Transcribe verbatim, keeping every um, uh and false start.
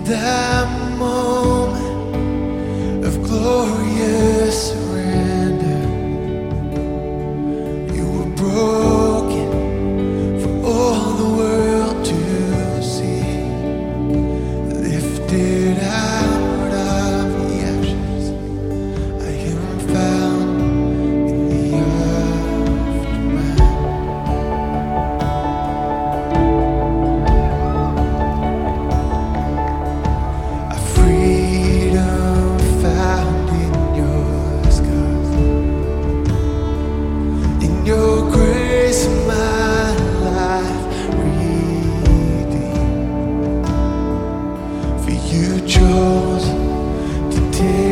that moment of glorious surrender, you were broken for all the world to see, lifted out of the ashes. I am found in the aftermath. A freedom found in your scars, in your grace, my life redeemed. For you chose to take